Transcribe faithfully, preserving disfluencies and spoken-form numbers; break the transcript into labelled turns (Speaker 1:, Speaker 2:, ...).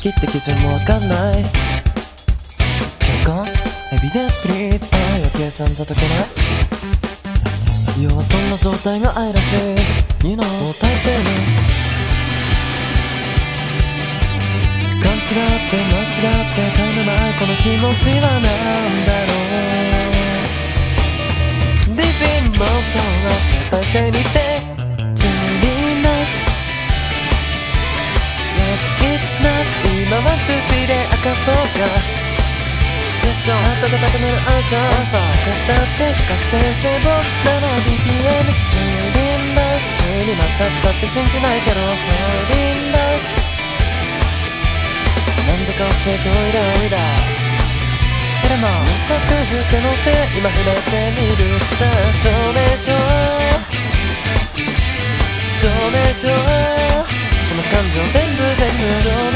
Speaker 1: きって基準もわかんない。共感エビデンスプリーズ、愛は計算じゃ解けない。要はそんな状態が愛らしい。You know もう大抵の勘違って間違ってたまないこの気持ちはなんだろう。 Deep in motion が伝えてみて Chilling night Let's get night 今はスピで明かそうか。温かくなる朝語って聞かせても ななビーピーエム Chilling night 中にまた使って信じないけど Holding nightなんでか教えておいでおいで。それも早速手の手今触れてみるさあ証明書証明書この感情全部全部証明